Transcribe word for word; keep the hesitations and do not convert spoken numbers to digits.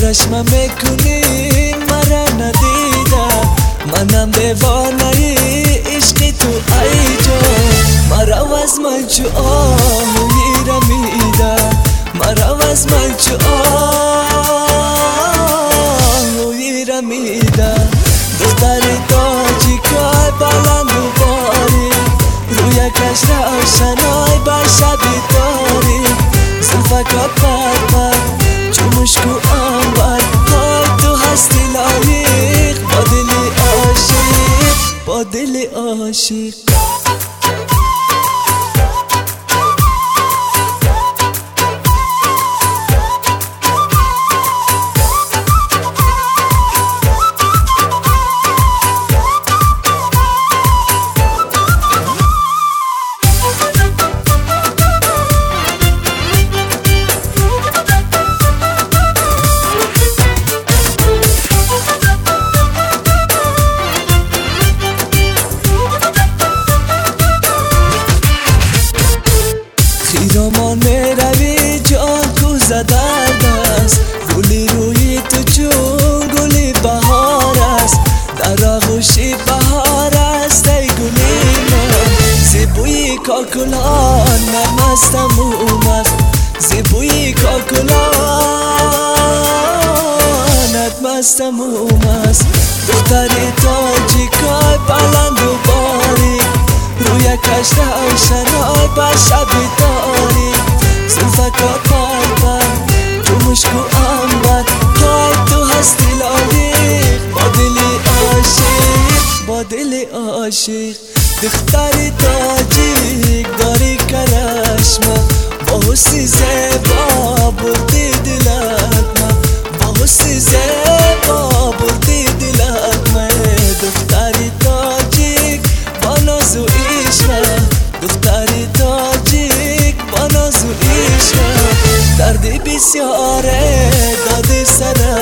چشمم میکنی مرا ندیده، منم دیوانه عشقی تو ای جان. مرا از من چو آهوی رمیده، مرا از من چو آهوی رمیده. دختر تاجیکای بلند و باری، روی کش روشنای بر شبی تاری. زلفکات پر پر چو مشک و عنبر، های تو هستی لایق با دل عاشق، با دل عاشق. خیرامان میروی جان کوزه درد است، گلی روی تو چون گلی بهار است. در آغوشی بهار است ای گلی من، زیبوی کاکلان نرم است موم است، زیبوی کاکلان نرم است موم است. دختری تاجیکای بلند و باری، روی کشت روشنای بر شبی داری. زلفکات پر پر تو مشک و عنبر، های تو هستی لایق با دل عاشق، با دل عاشق. دختری تاجیک داری کرشمه، با حسی زیبا بردی دلت من، با حسی زیبا بردی دلت من. دختری تاجیک با ناز و دختری تاجیک با ناز و عشق، دردی بسیاره دادی سرم